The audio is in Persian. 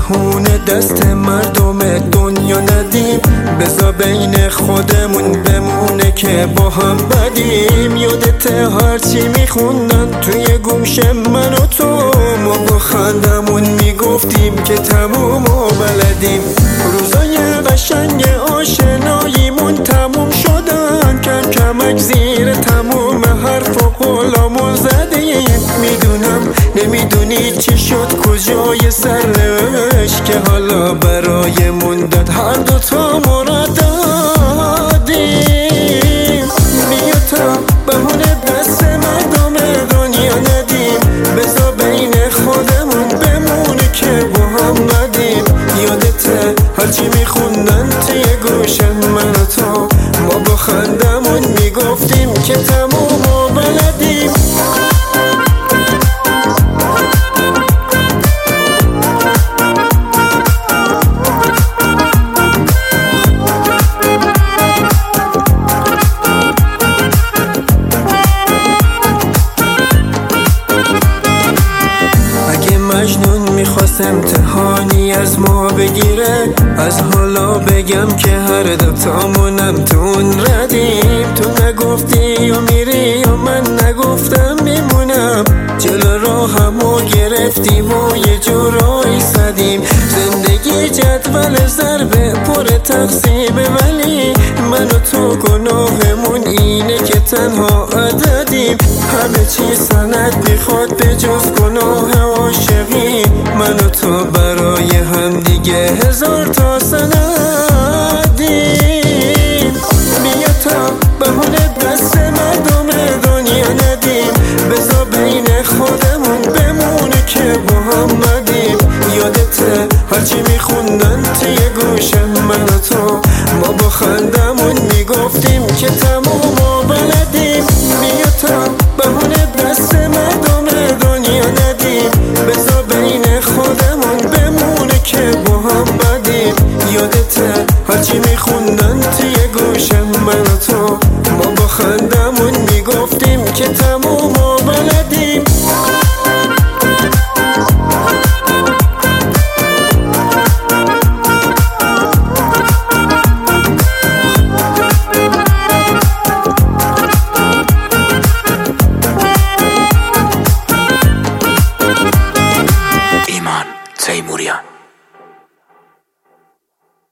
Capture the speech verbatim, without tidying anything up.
بهونه دست مردم دنیا ندیم، بذار بین خودمون بمونه که با هم بدیم. یادت هرچی میخوندن توی گوش من و تو، ما با خندمون میگفتیم که تموم و بلدیم. روزای قشنگ آشناییمون تموم شدن، کم کمک زیر تموم حرف و قولامون زدیم. میدونم نمیدونی چی شد کجای سرش، که حالا برای موندن هر دوتا مراد دادیم. بیا تا بهونه دست مردم دنیا ندیم، بذار بین خودمون بمونه که با هم ندیم. یادته هرچی میخوندن توی گوش من و تو، ما با خندمون میگفتیم که تموم و بلدیم. مجنون میخواست امتحانی از ما بگیره، از حالا بگم که هر دوتامونم تو اون ردیم. تو نگفتی و میری و من نگفتم میمونم، جلو راهمو گرفتیم و یه جورایی زدیم. زندگی جدول ضربه پر تقسیمه، ولی من و تو گناهمون اینه که تنها عددیم. همه چی سند میخواد به جز گناه عاشقی، من و تو برای هم دیگه هزار تا سندیم. بیا تا بهونه دست مردم دنیا ندیم، بذار بین خودمون بمونه که با هم ندیم. یادته هرچی میخوندن توی گوش من و تو، ما با خندمون میگفتیم که تموم و بلدیم. بیا تا بهونه دست مردم دنیا ندیم، بذار بین خودمون بمونه که با هم بدیم. یادته هرچی میخوندن توی گوش من و تو، ما با خندمون میگفتیم که تموم